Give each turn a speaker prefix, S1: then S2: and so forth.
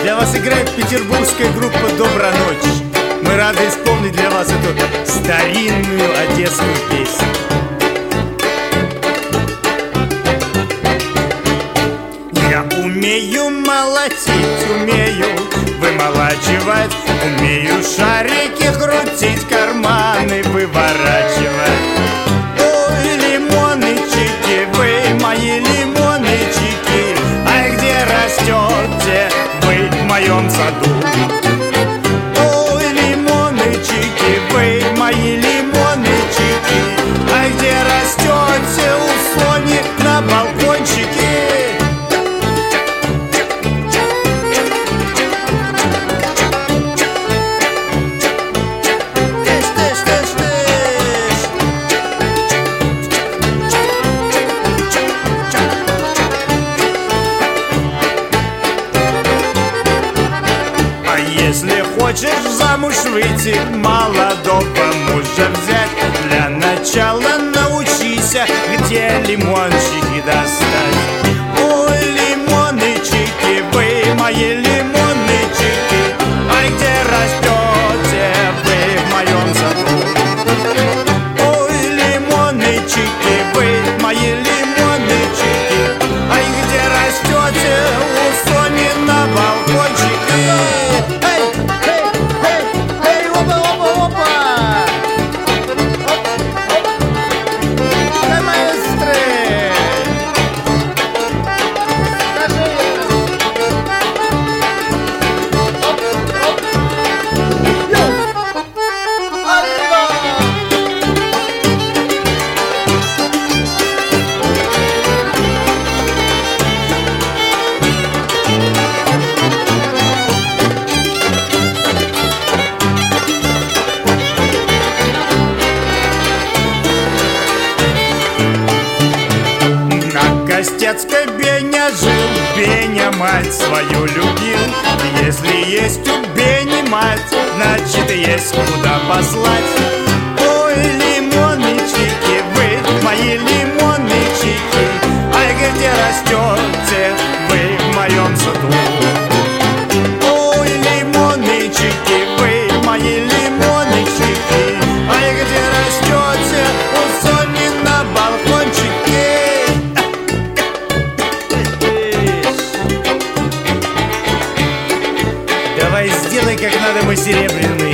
S1: Для вас играет петербургская группа «Добра ночь». Мы рады исполнить для вас эту старинную одесскую песню. Я умею молотить, умею вымолачивать, умею шарики крутить, карманы выворачивать. Ой, лимончики, вы мои лимончики, а где растете вы в моем саду? Ой, лимончики, вы мои лимончики, а где растете у Сони на балкончике? Если хочешь замуж выйти, молодого мужа взять, для начала научись, где лимончики достать. Ой, лимончики, вы мои лимончики, а где растете вы в моем саду? Ой, лимончики, вы мои лимончики, а где растете у Сони на балкончике? Костецкой Беня жил, Беня мать свою любил. Если есть у Бени мать, значит есть куда послать. Ой, лимончики, вы мои лимончики, а где растете вы в моем саду? Ой, лимончики, вы мои лимончики, а где растете у Сони на балкончике? Давай сделай как надо, мой серебряный.